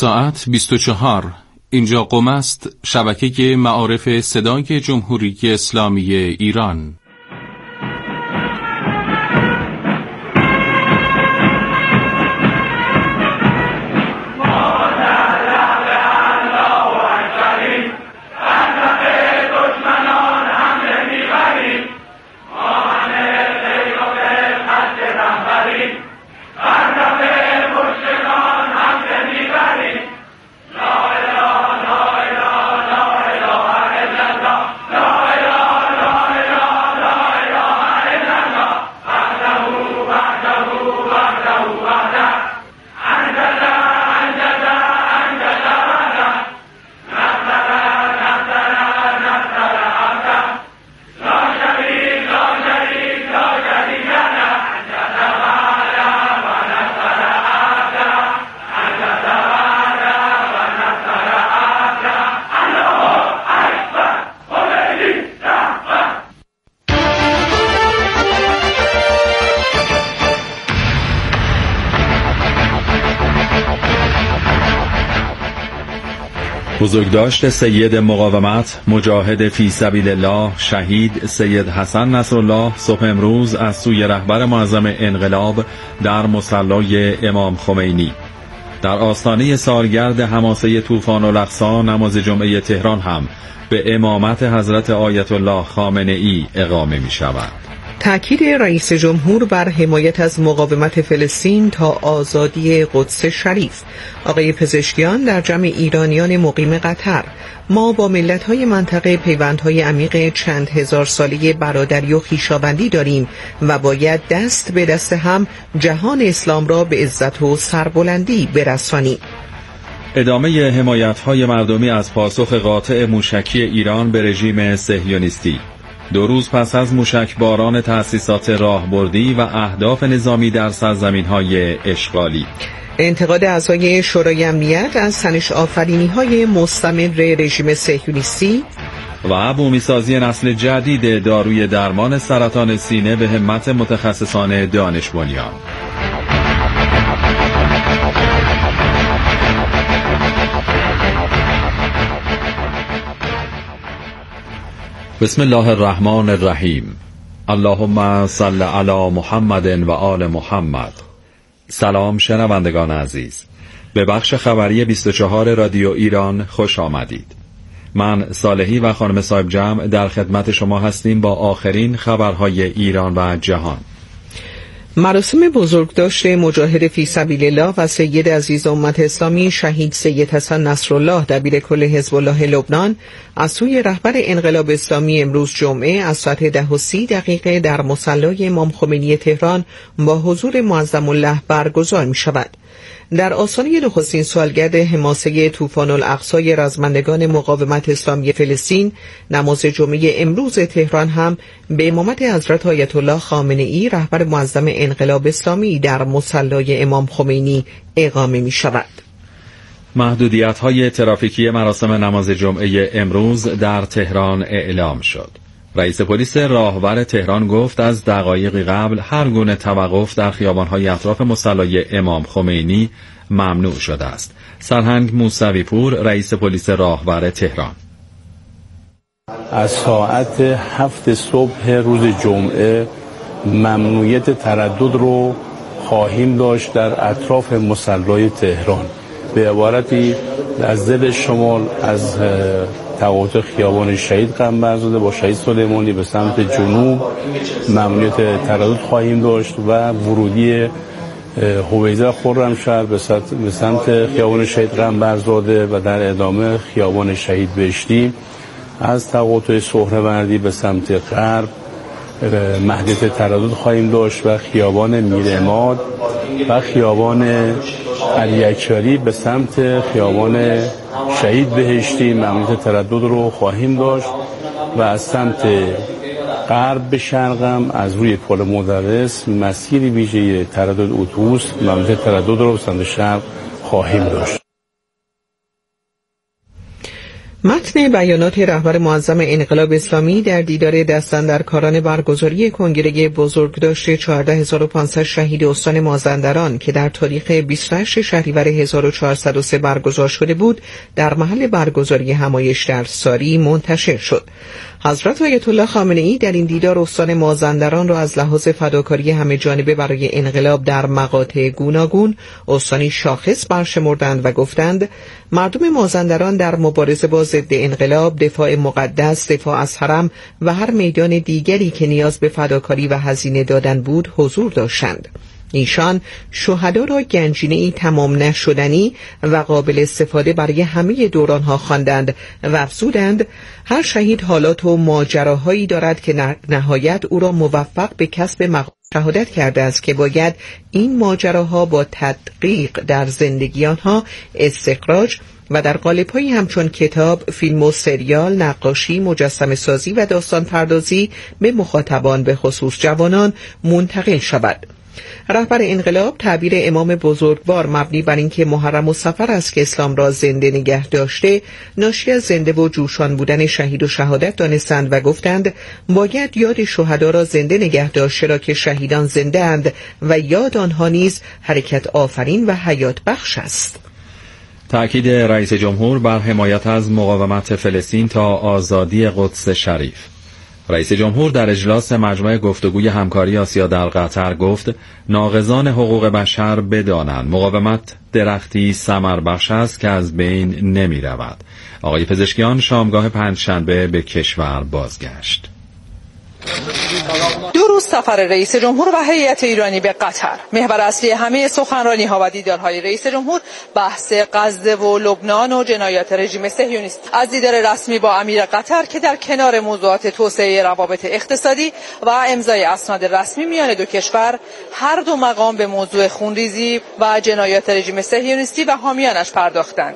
ساعت 24. اینجا قم است، شبکه معارف صدای جمهوری اسلامی ایران. بزرگداشت سید مقاومت مجاهد فی سبیل الله شهید سید حسن نصرالله صبح امروز از سوی رهبر معظم انقلاب در مصلی امام خمینی. در آستانه سالگرد حماسه طوفان الاقصی نماز جمعه تهران هم به امامت حضرت آیت الله خامنه ای اقامه می شود. تأکید رئیس جمهور بر حمایت از مقاومت فلسطین تا آزادی قدس شریف. آقای پزشکیان در جمع ایرانیان مقیم قطر: ما با ملت‌های منطقه پیوندهای عمیق چند هزار ساله برادری و خویشاوندی داریم و باید دست به دست هم جهان اسلام را به عزت و سربلندی برسانیم. ادامه حمایت‌های مردمی از پاسخ قاطع موشکی ایران به رژیم صهیونیستی. 2 روز پس از موشکباران تأسیسات راهبردی و اهداف نظامی در سرزمین‌های اشغالی. انتقاد اعضای شورای امنیت از تنش آفرینی‌های مستمر رژیم صهیونیستی و بومیسازی نسل جدید داروی درمان سرطان سینه به همت متخصصان دانش بنیان. بسم الله الرحمن الرحیم. اللهم صل علی محمد و آل محمد. سلام شنوندگان عزیز، به بخش خبری 24 رادیو ایران خوش آمدید. من صالحی و خانم صاحب جمع در خدمت شما هستیم با آخرین خبرهای ایران و جهان. مراسم بزرگداشت مجاهد فی سبیل الله و سید عزیز امت اسلامی شهید سید حسن نصرالله دبیر کل حزب الله لبنان از سوی رهبر انقلاب اسلامی امروز جمعه از ساعت 10:30 در مصلی امام خمینی تهران با حضور معظم الله برگزار می شود. در آستانه نخستین سالگرد حماسه طوفان الاقصی رزمندگان مقاومت اسلامی فلسطین نماز جمعه امروز تهران هم به امامت حضرت آیت الله خامنه ای رهبر معظم انقلاب اسلامی در مصلی امام خمینی اقامه می شود. محدودیت‌های ترافیکی مراسم نماز جمعه امروز در تهران اعلام شد. رئیس پلیس راهور تهران گفت از دقایقی قبل هر گونه توقف در خیابان‌های اطراف مصلی امام خمینی ممنوع شده است. سرهنگ موسوی پور، رئیس پلیس راهور تهران: از ساعت 7 صبح روز جمعه ممنوعیت تردد رو خواهیم داشت در اطراف مصلی تهران. به عبارتی از دل شمال از تقاطع خیابان شهید قنبرزاده با شهید سلیمانی به سمت جنوب ممنوعیت تردد خواهیم داشت و ورودی هویزه خرمشهر به سمت خیابان شهید قنبرزاده و در ادامه خیابان شهید بهشتی از تقاطع سهروردی به سمت غرب محدودیت تردد خواهیم داشت و خیابان میرعماد و خیابان علیاکبری به سمت خیابان شهید بهشتی ممنوعیت تردد رو خواهیم داشت و از سمت غرب به شرقم از روی پل مدرس مسیری ویژه تردد اتوبوس ممنوعیت تردد رو به سمت شرق خواهیم داشت. متن بیانات رهبر معظم انقلاب اسلامی در دیدار دستاندرکاران برگزاری کنگره بزرگداشت 14500 شهید استان مازندران که در تاریخ 28 شهریور 1403 برگزار شده بود، در محل برگزاری همایش در ساری منتشر شد. حضرت آیت الله خامنه‌ای در این دیدار استان مازندران را از لحاظ فداکاری همه جانبه برای انقلاب در مقاطع گوناگون استانی شاخص برشمردند و گفتند مردم مازندران در مبارزه با ضد انقلاب، دفاع مقدس، دفاع از حرم و هر میدان دیگری که نیاز به فداکاری و هزینه دادن بود حضور داشتند. ایشان شهدا را گنجینه‌ای تمام نشدنی و قابل استفاده برای همه دورانها خواندند و افزودند هر شهید حالات و ماجراهایی دارد که نهایت او را موفق به کسب مقام شهادت کرده است که باید این ماجراها با تدقیق در زندگی آنها استخراج و در قالب‌هایی همچون کتاب، فیلم و سریال، نقاشی، مجسمه سازی و داستان پردازی به مخاطبان به خصوص جوانان منتقل شود. رهبر انقلاب تعبیر امام بزرگوار مبنی بر اینکه محرم و صفر است که اسلام را زنده نگه داشته ناشی از زنده و جوشان بودن شهید و شهادت دانستند و گفتند باید یاد شهدا را زنده نگه داشت، چرا که شهیدان زنده اند و یاد آنها نیز حرکت آفرین و حیات بخش است. تأکید رئیس جمهور بر حمایت از مقاومت فلسطین تا آزادی قدس شریف. رئیس جمهور در اجلاس مجمع گفتگوی همکاری آسیا در قطر گفت ناقضان حقوق بشر بدانند مقاومت درختی ثمربخش است که از بین نمی رود. آقای پزشکیان شامگاه پنجشنبه به کشور بازگشت. 2 روز سفر رئیس جمهور و هیئت ایرانی به قطر. محور اصلی همه سخنرانی‌ها و دیدارهای رئیس جمهور بحث غزه و لبنان و جنایات رژیم صهیونیست. از دیدار رسمی با امیر قطر که در کنار موضوعات توسعه روابط اقتصادی و امضای اسناد رسمی میان دو کشور، هر دو مقام به موضوع خونریزی و جنایات رژیم صهیونیستی و حامیانش پرداختند.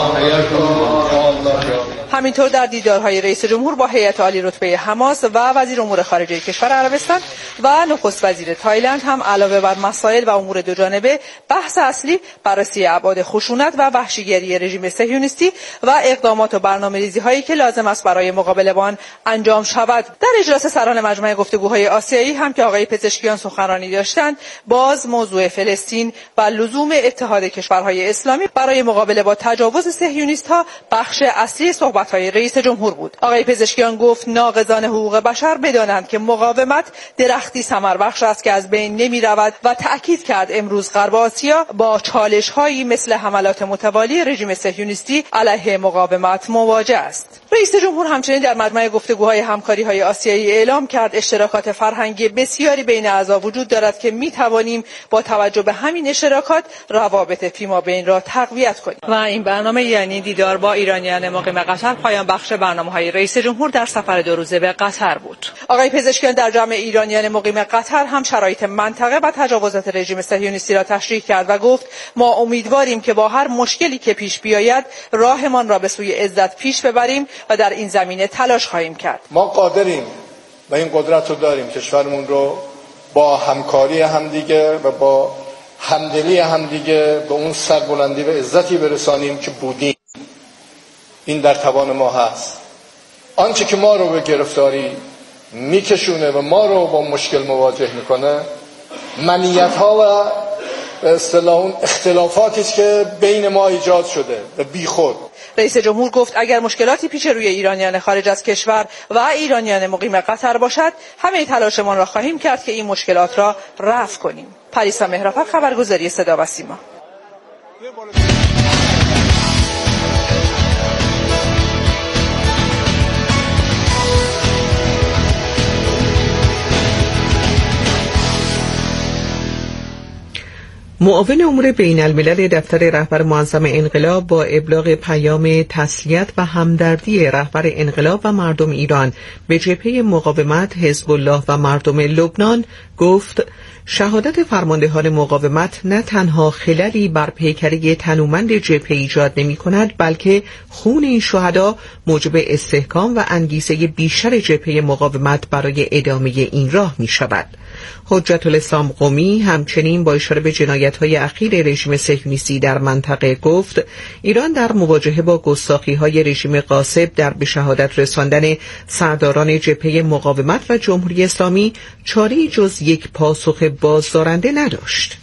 همینطور در دیدارهای رئیس جمهور با هیئت عالی رتبه حماس و وزیر امور خارجه کشور عربستان و نخست وزیر تایلند هم علاوه بر مسائل و امور دوجانبه، بحث اصلی بررسی ابعاد خشونت و وحشیگری رژیم صهیونیستی و اقدامات و برنامه‌ریزی هایی که لازم است برای مقابله با آن انجام شود. در اجلاس سران مجمع گفتگوهای آسیایی هم که آقای پزشکیان سخنرانی داشتند، باز موضوع فلسطین و لزوم اتحاد کشورهای اسلامی برای مقابله با تجاوز صهیونیست‌ها بخش اصلی صحبت‌های رئیس جمهور بود. آقای پزشکیان گفت ناقضان حقوق بشر بدانند که مقاومت درختی ثمربخش است که از بین نمی‌رود و تأکید کرد امروز غرب آسیا با چالش‌هایی مثل حملات متوالی رژیم صهیونیستی علیه مقاومت مواجه است. رئیس جمهور همچنین در مجمع گفتگوهای همکاری‌های آسیایی اعلام کرد اشتراکات فرهنگی بسیاری بین اعضا وجود دارد که می‌توانیم با توجه به همین اشتراکات روابط فیمابین را تقویت کنیم. و این برنامه یعنی دیدار با ایرانیان مقیم قطر پایان بخش برنامه‌های رئیس جمهور در سفر 2 روزه به قطر بود. آقای پزشکیان در جمع ایرانیان مقیم قطر هم شرایط منطقه و تجاوزات رژیم صهیونیستی را تشریح کرد و گفت ما امیدواریم که با هر مشکلی که پیش بیاید راهمان را به سوی عزت پیش ببریم و در این زمینه تلاش خواهیم کرد. ما قادریم و این قدرت رو داریم کشورمون رو با همکاری همدیگه و با همدلی همدیگه به اون سربلندی و عزتی برسانیم که بودیم. این در توان ما هست. آنچه که ما رو به گرفتاری میکشونه و ما رو با مشکل مواجه میکنه منیت‌ها و به اصطلاح اون اختلافاتی است که بین ما ایجاد شده و بیخود. رئیس جمهور گفت اگر مشکلاتی پیش روی ایرانیان خارج از کشور و ایرانیان مقیم قطر باشد همه تلاشمان را خواهیم کرد که این مشکلات را رفع کنیم. پریسا مهرافر، خبرگزاری صدا و سیما. معاون امور بین الملل دفتر رهبر معظم انقلاب با ابلاغ پیام تسلیت و همدردی رهبر انقلاب و مردم ایران به جبهه مقاومت، حزب الله و مردم لبنان گفت شهادت فرماندهان مقاومت نه تنها خللی بر پیکره تنومند جبهه ایجاد نمی کند، بلکه خون این شهدا موجب استحکام و انگیزه بیشتر جبهه مقاومت برای ادامه این راه می شود. حجت الاسلام قمی همچنین با اشاره به جنایت‌های اخیر رژیم صهیونیستی در منطقه گفت ایران در مواجهه با گستاخی‌های رژیم غاصب در به شهادت رساندن سرداران جبهه مقاومت و جمهوری اسلامی چاره‌ای جز یک پاسخ بازدارنده نداشت.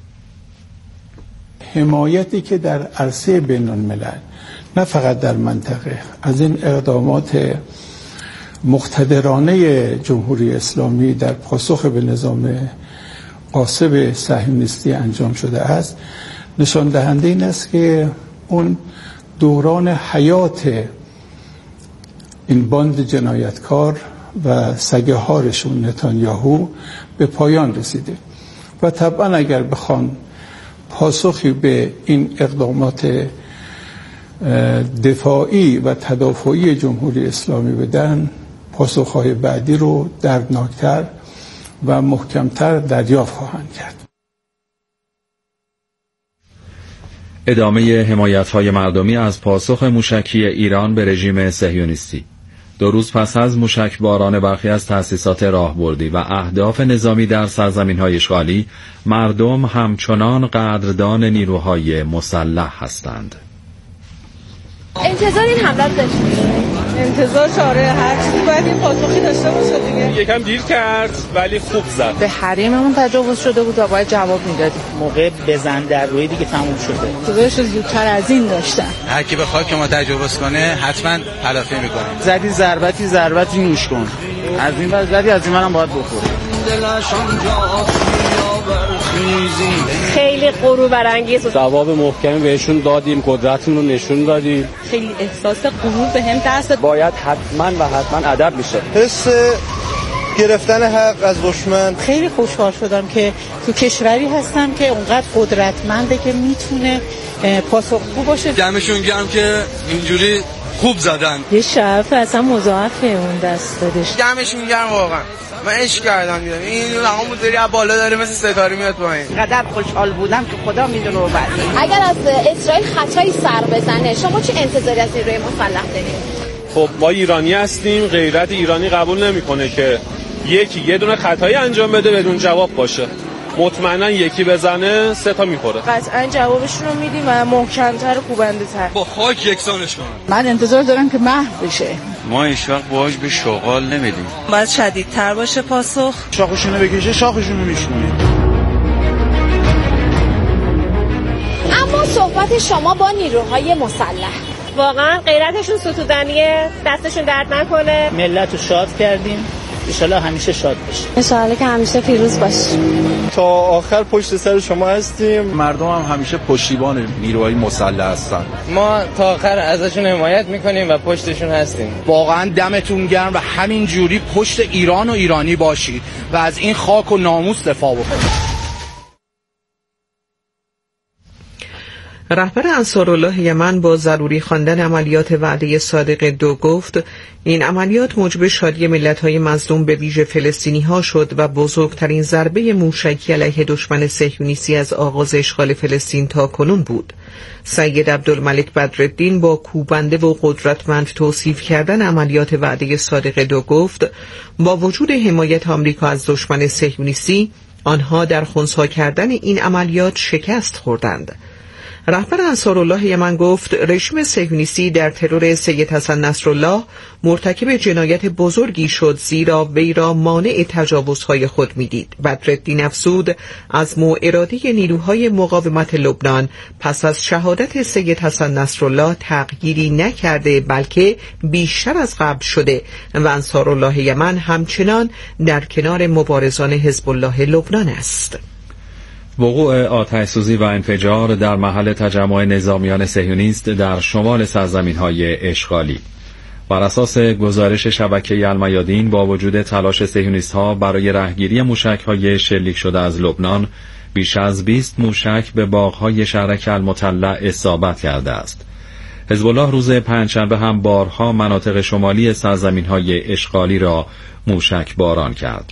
حمایتی که در عرصه بین‌الملل نه فقط در منطقه از این اقدامات مقتدرانه جمهوری اسلامی در پاسخ به نظام غاصب صهیونیستی انجام شده است، نشان دهنده این است که اون دوران حیات این باند جنایتکار و سگه‌هارشون نتانیاهو به پایان رسیده و طبعا اگر بخوان پاسخی به این اقدامات دفاعی و تدافعی جمهوری اسلامی بدن، پاسخهای بعدی رو دردناکتر و محکمتر دریافت خواهند کرد. ادامه حمایت‌های مردمی از پاسخ موشکی ایران به رژیم صهیونیستی. 2 روز پس از موشکباران برخی از تأسیسات راهبردی و اهداف نظامی در سرزمین‌های اشغالی، مردم همچنان قدردان نیروهای مسلح هستند. انتظار این حمله رو داشتیم. انتظار چاره هر چیزی باید این پاسخی داشته باشه دیگه. یکم دیر کرد ولی خوب زد. به حریممون تجاوز شده بود و باید جواب میدادیم. موقع بزن در روی دیگه تموم شده. انتظارش زودتر از این داشتن. هر کی بخواد که ما تجاوز کنه حتما تلافی میکنه. زدی ضربتی نوش کن. از این بعد زدی از این منم باید بخوره. خیلی غرور برانگیز بود. جواب محکمی بهشون دادیم، قدرتمون رو نشون دادیم. خیلی احساس غرور بهم دست باید حتما ادب میشه. حس گرفتن حق از دشمن. خیلی خوشحال شدم که تو کشوری هستم که اونقدر قدرتمنده که میتونه پاسخگو باشه. دمشون گرم که اینجوری خوب زدن. یه شرف اصلا مضاعف اون دست دادش. دمشون گرم واقعا. من عشق کردم دیدم این رقم داری از بالا داره مثل ستاره میاد پایین. قدر خوشحال بودم که خدا میدونه و بعد. اگر از اسرائیل خطایی سر بزنه شما چه انتظاری از نیروی مسلح دارید؟ خب ما ایرانی هستیم، غیرت ایرانی قبول نمیکنه که یه دونه خطایی انجام بده بدون جواب باشه. مطمئنا یکی بزنه 3 تا میخوره. قطعا جوابشون رو میدیم و محکم‌تر و کوبنده‌تر. با خاک یکسانش کنن. من انتظار دارم که محو بشه. ما هیچ وقت باهاش به شغال نمیدیم. باید شدیدتر باشه پاسخ. شاخشونو بکشه شاخشونو میشونه. اما صحبت شما با نیروهای مسلح واقعا غیرتشون ستودنیه، دستشون درد نکنه. ملت رو شاد کردیم، انشالله همیشه شاد باشیم. انشالله که همیشه پیروز باشیم. تا آخر پشت سر شما هستیم. مردم هم همیشه پشتیبان نیروهای مسلح هستن. ما تا آخر ازشون حمایت میکنیم و پشتشون هستیم. واقعا دمتون گرم و همین جوری پشت ایران و ایرانی باشید و از این خاک و ناموس دفاع بکنید. رهبر انصارالله یمن با ضروری خواندن عملیات وعده صادق 2 گفت این عملیات موجب شادی ملت‌های مظلوم به ویژه فلسطینی‌ها شد و بزرگترین ضربه موشکی علیه دشمن صهیونیستی از آغاز اشغال فلسطین تا کنون بود. سید عبدالملک بدرالدین با کوبنده و قدرتمند توصیف کردن عملیات وعده صادق 2 گفت با وجود حمایت آمریکا از دشمن صهیونیستی آنها در خنثی کردن این عملیات شکست خوردند. رهبر انصارالله یمن گفت رژیم صهیونیستی در ترور سید حسن نصرالله مرتکب جنایت بزرگی شد زیرا وی را مانع تجاوزهای خود میدید. بدرالدین افزود عزم و اراده نیروهای مقاومت لبنان پس از شهادت سید حسن نصرالله تغییری نکرده بلکه بیشتر از قبل شده و انصارالله یمن همچنان در کنار مبارزان حزب الله لبنان است. وقوع آتش‌سوزی و انفجار در محل تجمع نظامیان صهیونیست در شمال سرزمین‌های اشغالی. بر اساس گزارش شبکه المیادین با وجود تلاش صهیونیست‌ها برای رهگیری موشک‌های شلیک شده از لبنان، بیش از 20 موشک به باغ‌های شهرک المطلع اصابت کرده است. حزب الله روز پنجشنبه هم بارها مناطق شمالی سرزمین‌های اشغالی را موشک باران کرد.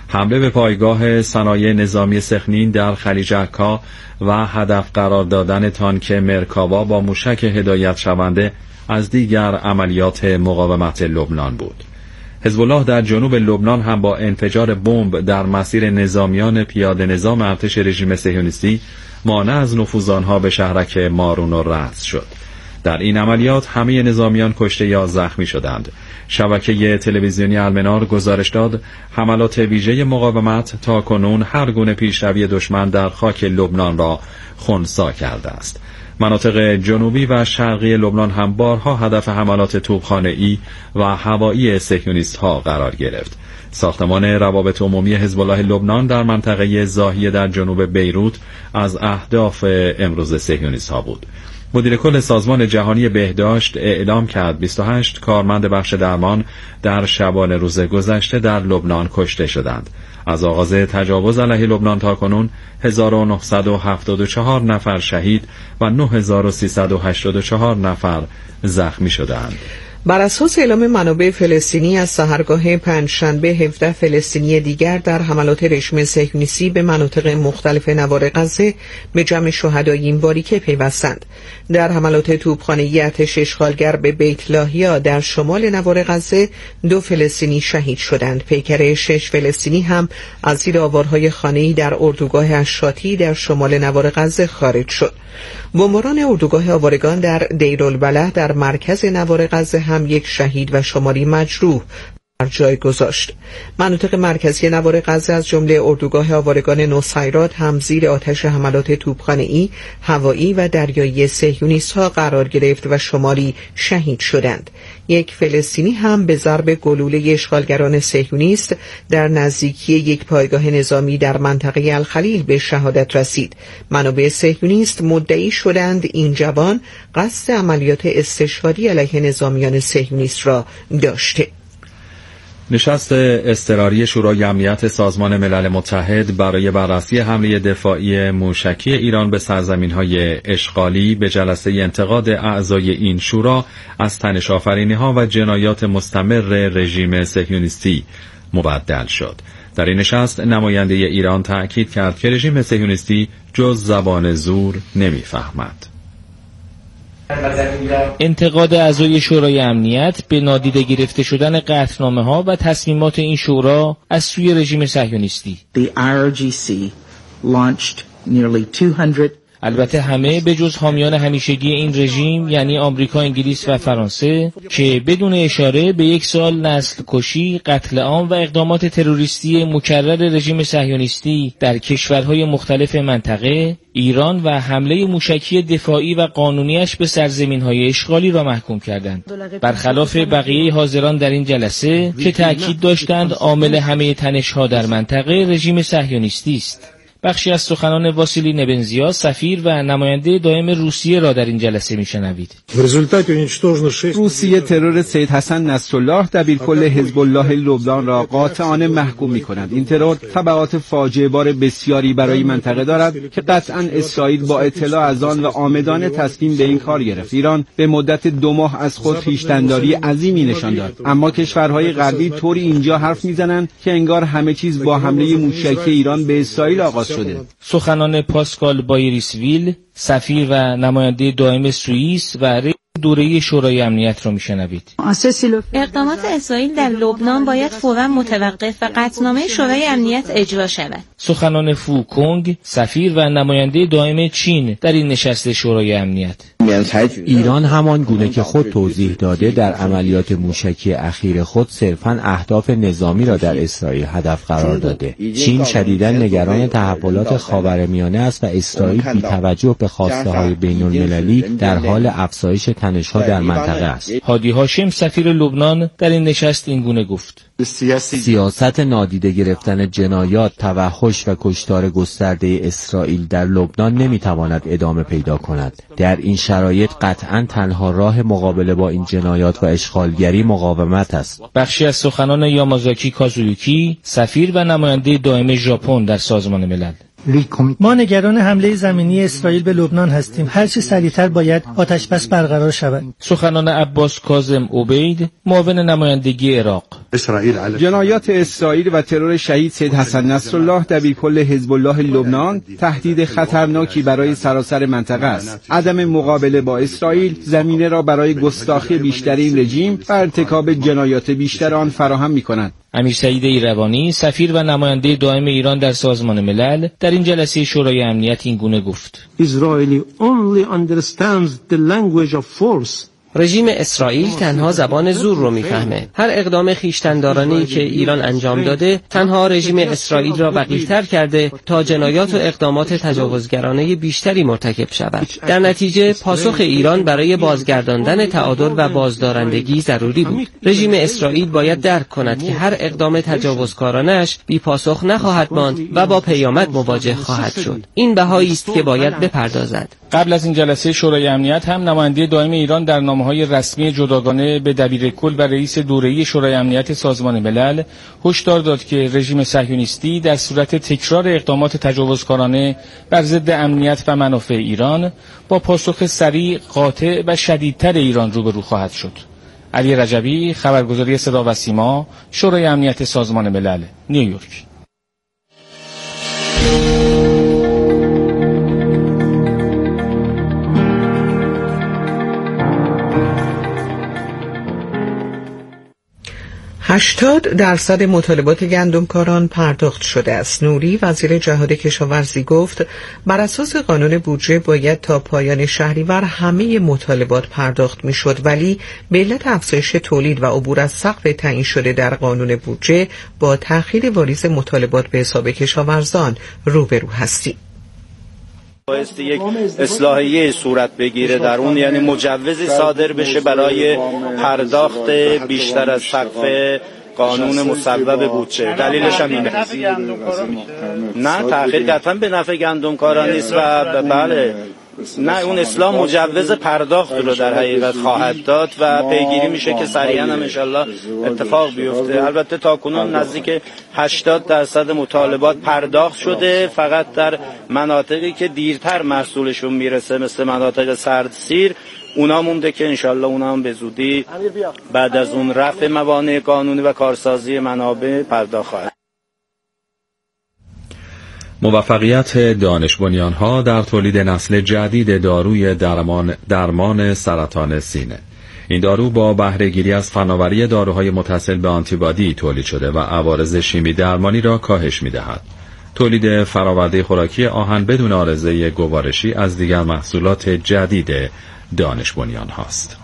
حمله به پایگاه صنایع نظامی سخنین در خلیج عکا و هدف قرار دادن تانک مرکاوا با موشک هدایت شونده از دیگر عملیات مقاومت لبنان بود. حزب الله در جنوب لبنان هم با انفجار بمب در مسیر نظامیان پیاده نظام ارتش رژیم صهیونیستی مانع از نفوذ آنها به شهرک مارون و رأس شد. در این عملیات همه نظامیان کشته یا زخمی شدند. شبکه تلویزیونی المنار گزارش داد حملات ویژه مقاومت تا کنون هر گونه پیشروی دشمن در خاک لبنان را خنثی کرده است. مناطق جنوبی و شرقی لبنان هم بارها هدف حملات توپخانه‌ای و هوایی صهیونیست‌ها قرار گرفت. ساختمان روابط عمومی حزب الله لبنان در منطقه زاهیه در جنوب بیروت از اهداف امروز صهیونیست‌ها بود. مدیر کل سازمان جهانی بهداشت اعلام کرد 28 کارمند بخش درمان در شبان روز گذشته در لبنان کشته شدند. از آغاز تجاوز علیه لبنان تا کنون 1974 نفر شهید و 9384 نفر زخمی شدند. بر اساس اعلام منابع فلسطینی از سحرگاه پنجشنبه 17 فلسطینی دیگر در حملات رژیم صهیونیستی به مناطق مختلف نوار غزه به جمع شهدای این باریکه پیوستند. در حملات توپخانه‌ای ارتش اشغالگر به بیت لاهیا در شمال نوار غزه 2 فلسطینی شهید شدند. پیکر 6 فلسطینی هم از زیر آوارهای خانه‌ای در اردوگاه اشاتی در شمال نوار غزه خارج شد. بمباران اردوگاه آوارگان در دیرالبلح در مرکز نوار غزه هم 1 شهید و شماری مجروح بر جای گذاشت. مناطق مرکزی نوار غزه از جمله اردوگاه آوارگان نصیرات هم زیر آتش حملات توپخانه‌ای، هوایی و دریایی صهیونیست‌ها قرار گرفت و شماری شهید شدند. 1 فلسطینی هم به ضرب گلوله اشغالگران صهیونیست در نزدیکی 1 پایگاه نظامی در منطقه الخلیل به شهادت رسید. منابع صهیونیست مدعی شدند این جوان قصد عملیات استشهادی علیه نظامیان صهیونیست را داشته. نشست اضطراری شورای امنیت سازمان ملل متحد برای بررسی حمله دفاعی موشکی ایران به سرزمین‌های اشغالی به جلسه انتقاد اعضای این شورا از تنش‌آفرینی‌ها و جنایات مستمر رژیم صهیونیستی مبدل شد. در این نشست نماینده ایران تأکید کرد که رژیم صهیونیستی جز زبان زور نمی‌فهمد. انتقاد اعضای شورای امنیت به نادیده گرفته شدن قطعنامه‌ها و تصمیمات این شورا از سوی رژیم صهیونیستی. البته همه به جز حامیان همیشگی این رژیم یعنی آمریکا، انگلیس و فرانسه که بدون اشاره به 1 سال نسل کشی، قتل عام و اقدامات تروریستی مکرر رژیم صهیونیستی در کشورهای مختلف منطقه، ایران و حمله موشکی دفاعی و قانونیش به سرزمین‌های اشغالی را محکوم کردند. برخلاف بقیه حاضران در این جلسه که تأکید داشتند عامل همه تنش‌ها در منطقه رژیم صهیونیستی است. بخشی از سخنان واسیلی نبنزیا، سفیر و نماینده دائم روسیه را در این جلسه میشنوید. روسیه ترور سید حسن نصرالله دبیرکل حزب الله لبنان را قاطعانه محکوم می‌کند. این ترور تبعات فاجعه بار بسیاری برای منطقه دارد که قطعاً اسرائیل با اطلاع از آن و عامدانه تصمیم به این کار گرفت. ایران به مدت 2 ماه از خود خویشتن‌داری عظیمی نشان داد، اما کشورهای غربی طوری اینجا حرف می‌زنند که انگار همه چیز با حمله موشکی ایران به اسرائیل آغاز شده. سخنان پاسکال بایریسویل، سفیر و نماینده دائم سوئیس و دوره شورای امنیت را میشنوید. اقدامات اسرائیل در لبنان باید فوراً متوقف و قطعنامه شورای امنیت اجرا شود. سخنان فو کونگ، سفیر و نماینده دائم چین در این نشست شورای امنیت. ایران همان گونه که خود توضیح داده در عملیات موشکی اخیر خود صرفاً اهداف نظامی را در اسرائیل هدف قرار داده. چین شدیداً نگران تحولات خاورمیانه است و اسرائیل بی توجه به خواسته‌های بین‌المللی در حال افزایش تنش‌ها در منطقه است. هادی هاشم، سفیر لبنان، در این نشست این گونه گفت: سیاست نادیده گرفتن جنایات، توحش و کشتار گسترده اسرائیل در لبنان نمیتواند ادامه پیدا کند. در این شرایط قطعاً تنها راه مقابله با این جنایات و اشغالگری مقاومت است. بخشی از سخنان یامازاکی کازویوکی، سفیر و نماینده دائم ژاپن در سازمان ملل. ما نگران حمله زمینی اسرائیل به لبنان هستیم. هر چه سریعتر باید آتش‌بس برقرار شود. سخنان عباس کاظم عبید، معاون نمایندگی عراق. جنایات اسرائیل و ترور شهید سید حسن نصرالله دبیرکل حزب الله لبنان تهدید خطرناکی برای سراسر منطقه است. عدم مقابله با اسرائیل زمینه را برای گستاخی بیشتر این رژیم و ارتکاب جنایات بیشتر آن فراهم می‌کند. امیر سعید ایروانی، سفیر و نماینده دائم ایران در سازمان ملل، در این جلسه شورای امنیت این گونه گفت: رژیم اسرائیل تنها زبان زور رو میفهمه. هر اقدام خویشتن‌دارانه‌ای که ایران انجام داده تنها رژیم اسرائیل را وقیح‌تر کرده تا جنایات و اقدامات تجاوزگرانه بیشتری مرتکب شود. در نتیجه پاسخ ایران برای بازگرداندن تعادل و بازدارندگی ضروری بود. رژیم اسرائیل باید درک کند که هر اقدام تجاوزکارانه‌اش بی پاسخ نخواهد ماند و با پیامد مواجه خواهد شد. این بهایی است که باید بپردازد. قبل از این جلسه شورای امنیت هم نماینده دائم ایران در نامه‌های رسمی جداگانه به دبیرکل و رئیس دوره‌ای شورای امنیت سازمان ملل هشدار داد که رژیم صهیونیستی در صورت تکرار اقدامات تجاوزکارانه بر ضد امنیت و منافع ایران با پاسخ سریع، قاطع و شدیدتر ایران روبرو خواهد شد. علی رجبی، خبرگزاری صدا و سیما، شورای امنیت سازمان ملل، نیویورک. %80 مطالبات گندمکاران پرداخت شده است. نوری، وزیر جهاد کشاورزی، گفت بر اساس قانون بودجه باید تا پایان شهریور همه مطالبات پرداخت میشد، ولی به علت افزایش تولید و عبور از سقف تعیین شده در قانون بودجه با تأخیر واریز مطالبات به حساب کشاورزان روبرو هستیم. بایستی یک اصلاحیه صورت بگیره در اون، یعنی مجوزی صادر بشه برای پرداخت بیشتر از سقف قانون مصوب بودجه. دلیلش هم اینه. نه تأخیر قطعا به نفع گندمکاران نیست و بله نه، اون اصلاح مجوز پرداخت رو در حقیقت خواهد داد و پیگیری میشه که سریعا هم انشالله اتفاق بیفته. البته تاکنون نزدیک 80% مطالبات پرداخت شده، فقط در مناطقی که دیرتر محصولشون میرسه مثل مناطق سردسیر اونا مونده که انشالله اونا هم به زودی بعد از اون رفع موانع قانونی و کارسازی منابع پرداخت خواهد. موفقیت دانش بنیان‌ها در تولید نسل جدید داروی درمان سرطان سینه. این دارو با بهره‌گیری از فناوری داروهای متصل به آنتیبادی تولید شده و عوارض شیمی درمانی را کاهش می‌دهد. تولید فراورده خوراکی آهن بدون عارضه گوارشی از دیگر محصولات جدید دانش بنیان‌هاست.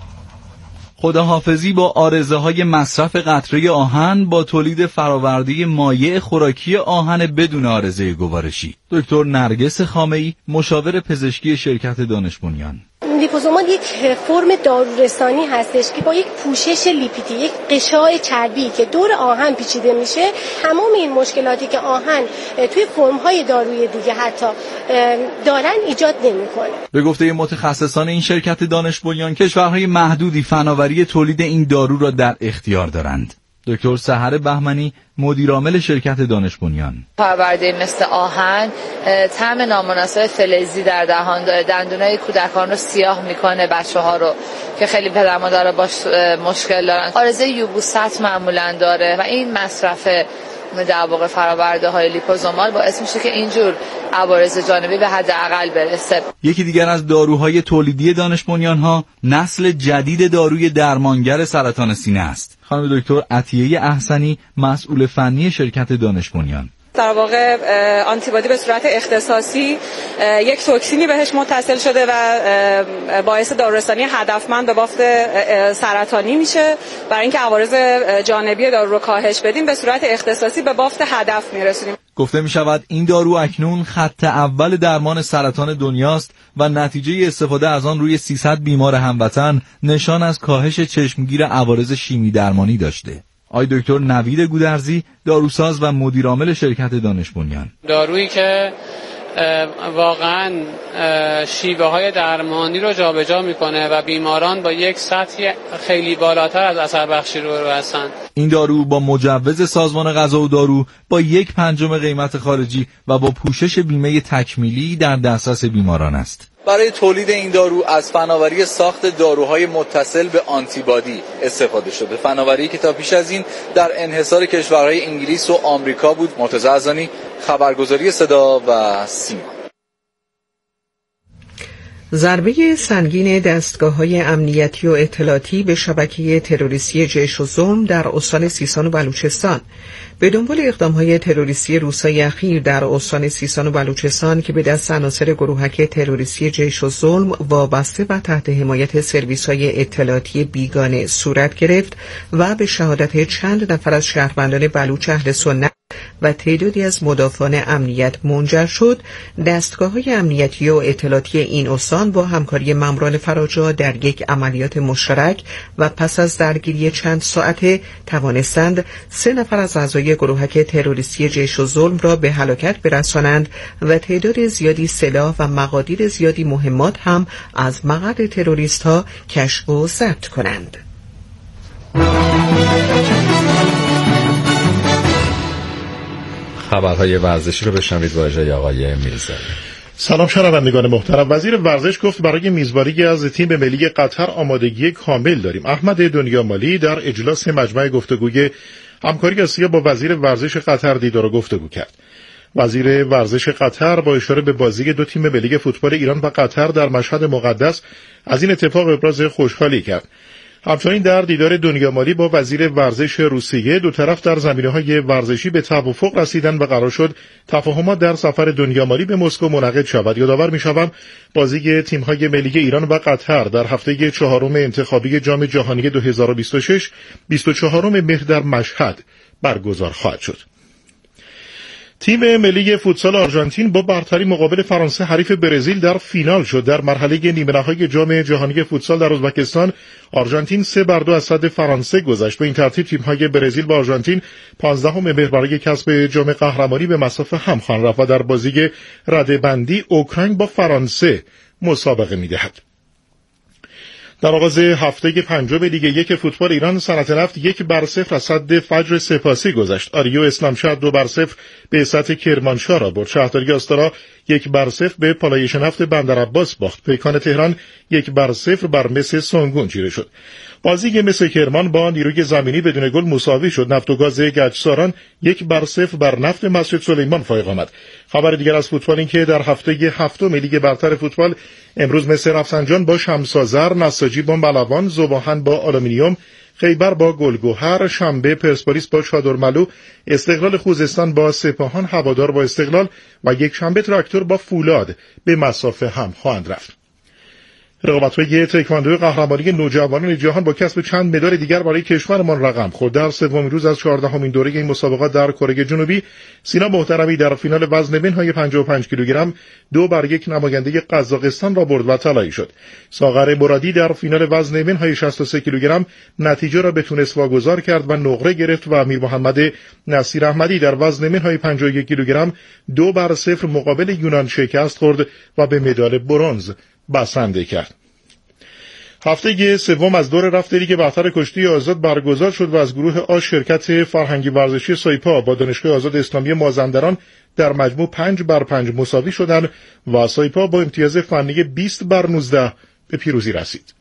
خداحافظی با عارضه‌های مصرف قطره آهن با تولید فراورده مایع خوراکی آهن بدون عارضه گوارشی. دکتر نرگس خامه‌ای، مشاور پزشکی شرکت دانش بنیان: لیپوزومال یک فرم دارورسانی هستش که با یک پوشش لیپیدی، یک غشای چربی که دور آهن پیچیده میشه، تمام این مشکلاتی که آهن توی فرم‌های دارویی دیگه حتی دارن ایجاد نمی‌کنه. به گفته متخصصان این شرکت دانش بنیان، کشورهای محدودی فناوری تولید این دارو را در اختیار دارند. دکتر سحر بهمنی، مدیرعامل شرکت دانش بنیان: فراورده مثل آهن طعم نامناسب فلزی در دهان داره، دندونای کودکان رو سیاه میکنه، بچه‌ها رو که خیلی پدر مادرها باش مشکل دارن. عارضه یبوست معمولا داره و این مصرف در واقع فراورده های لیپوزومال باعث میشه که اینجور عوارض جانبی به حد اقل برسه. یکی دیگر از داروهای تولیدی دانش بنیان ها نسل جدید داروی درمانگر سرطان سینه است. خانم دکتر عطیه احسنی، مسئول فنی شرکت دانش بنیان: در واقع آنتیبادی به صورت اختصاصی یک توکسینی بهش متصل شده و باعث دارورسانی هدفمند به بافت سرطانی میشه. برای اینکه عوارض جانبی دارو رو کاهش بدیم به صورت اختصاصی به بافت هدف میرسونیم. گفته می شود این دارو اکنون خط اول درمان سرطان دنیاست و نتیجه استفاده از آن روی 300 بیمار هموطن نشان از کاهش چشمگیر عوارض شیمی درمانی داشته. آقای دکتر نوید گودرزی، داروساز و مدیرعامل شرکت دانش بنیان: دارویی که واقعا شیوه های درمانی رو جابجا میکنه و بیماران با یک سطح خیلی بالاتر از اثر بخشی رو هستن. این دارو با مجوز سازمان غذا و دارو با 1/5 قیمت خارجی و با پوشش بیمه تکمیلی در دسترس بیماران است. برای تولید این دارو از فناوری ساخت داروهای متصل به آنتیبادی استفاده شده. فناوری که تا پیش از این در انحصار کشورهای انگلیس و آمریکا بود. مرتضی عزانی، خبرگزاری صدا و سیما. ضربه سنگین دستگاه‌های امنیتی و اطلاعاتی به شبکه تروریستی جیش و ظلم در استان سیستان و بلوچستان. به دنبال اقدام‌های تروریستی روزهای اخیر در استان سیستان و بلوچستان که به دست عناصر گروهک تروریستی جیش و ظلم وابسته و تحت حمایت سرویس‌های اطلاعاتی بیگانه صورت گرفت و به شهادت چند نفر از شهروندان بلوچ اهل سنت و تعدادی از مدافعان امنیت منجر شد، دستگاه‌های امنیتی و اطلاعاتی این استان با همکاری ماموران فراجا در یک عملیات مشترک و پس از درگیری چند ساعته توانستند 3 نفر از اعضای گروهک تروریستی جیش و ظلم را به هلاکت برسانند و تعداد زیادی سلاح و مقادیر زیادی مهمات هم از مقر تروریست‌ها کشف و ضبط کنند. خبرهای ورزشی رو بشنوید با اجرای آقای میرزایی. سلام شنوندگان محترم. وزیر ورزش گفت برای میزبانی از تیم ملی قطر آمادگی کامل داریم. احمد دنیامالی در اجلاس مجمع گفتگوی همکاری آسیا با وزیر ورزش قطر دیدار و گفتگو کرد. وزیر ورزش قطر با اشاره به بازی 2 تیم ملی فوتبال ایران و قطر در مشهد مقدس از این اتفاق ابراز خوشحالی کرد. همچنین در دیدار دنیامالی با وزیر ورزش روسیه دو طرف در زمینه‌های ورزشی به توافق رسیدند و قرار شد تفاهمات در سفر دنیامالی به مسکو منعقد شود. یادآور می‌شوم بازی تیم‌های ملی ایران و قطر در هفته 4 انتخابی جام جهانی 2026 24 مهر در مشهد برگزار خواهد شد. تیم ملی فوتسال آرژانتین با برتری مقابل فرانسه حریف برزیل در فینال شد. در مرحله نیمه‌نهایی جام جهانی فوتسال در ازبکستان آرژانتین 3-2 از صد فرانسه گذشت. به این ترتیب تیم‌های برزیل و آرژانتین 15 مهر برای کسب جام قهرمانی به مصاف هم خواهند رفت و در بازی رده‌بندی اوکراین با فرانسه مسابقه می‌دهد. در آغاز هفته 5 لیگ 1 فوتبال ایران صنعت نفت 1-0 از صد فجر سپاسی گذشت. آریو اسلامشهر 2-0 به سطح کرمانشاه را برد. شهرداری آستارا 1-0 به پالایش نفت بندرعباس باخت. پیکان تهران 1-0 بر مس سنگون چیره شد. بازی مس کرمان با نیروی زمینی بدون گل مساوی شد. نفت و گاز گچساران 1-0 بر نفت مسجد سلیمان فائق آمد. خبر دیگر از فوتبال این که در هفته 7 لیگ برتر فوتبال امروز مصر رفسنجان با شمس‌آذر، نساجی با ملوان، ذوباهن با آلومینیوم، خیبر با گلگهر، شنبه پرسپولیس با چادرملو، استقلال خوزستان با سپاهان، هوادار با استقلال و یک شنبه تراکتور با فولاد به مسافه هم خواهند رفت. رقابت‌های تکواندو قهرمانی نوجوانان جهان با کسب چند مدال دیگر برای کشورمان رقم خورد. در سومین روز از 14مین دوره این مسابقات در کره جنوبی سینا محترمی در فینال وزن بن‌های 55 کیلوگرم 2-1 نماینده قزاقستان را برد و طلایی شد. ساغر مرادی در فینال وزن بن‌های 63 کیلوگرم نتیجه را به تونس واگذار کرد و نقره گرفت و امیر محمد نصیر احمدی در وزن بن‌های 51 کیلوگرم 2-0 مقابل یونان شکست خورد و به مدال برنز بسنده کرد. هفته سوم از دور رفت لیگ برتر کشتی آزاد برگزار شد و از گروه آ شرکت فرهنگی ورزشی سایپا با دانشگاه آزاد اسلامی مازندران در مجموع 5-5 مساوی شدند و سایپا با امتیاز فنی 20-19 به پیروزی رسید.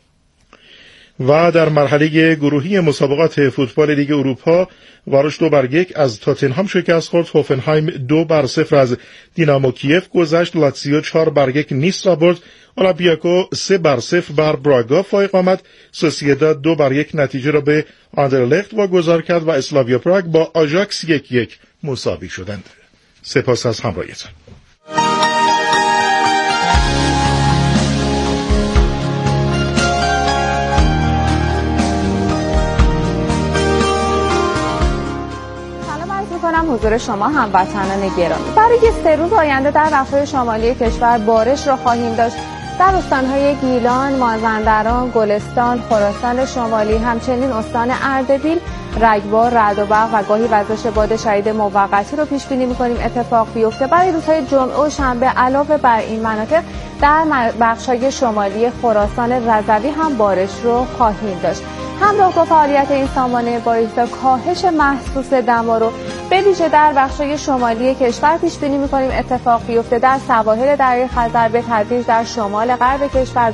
و در مرحله گروهی مسابقات فوتبال لیگ اروپا واروش 2-1 از تاتنهام شکست خورد. هوفنهایم 2-0 از دینامو کیف گذشت. لاتزیو 4-1 نیس را برد. اولمپیاکو 3-0 بر براگا فائق آمد. سوسییداد 2-1 نتیجه را به آندرلخت واگذار کرد و اسلاویا پراگ با آژاکس 1-1 مساوی شدند. سپاس از همراهیتان. حضور شما هموطنان گرامی. برای 3 روز آینده در رفاه شمالی کشور بارش را خواهیم داشت. در استان‌های گیلان، مازندران، گلستان، خراسان شمالی، همچنین استان اردبیل رگبار، رعد و برق و گاهی وزش باد شدید موقتی رو پیش بینی می‌کنیم اتفاق بیفته. برای روزهای جمعه و شنبه علاوه بر این مناطق در بخش‌های شمالی خراسان رضوی هم بارش رو خواهیم داشت. همراه با فعالیت این سامانه بارش تا کاهش محسوس دما رو به ویژه در بخش‌های شمالی کشور پیش بینی می‌کنیم اتفاق بیفته. در سواحل دریای خزر به تدریج در شمال غرب کشور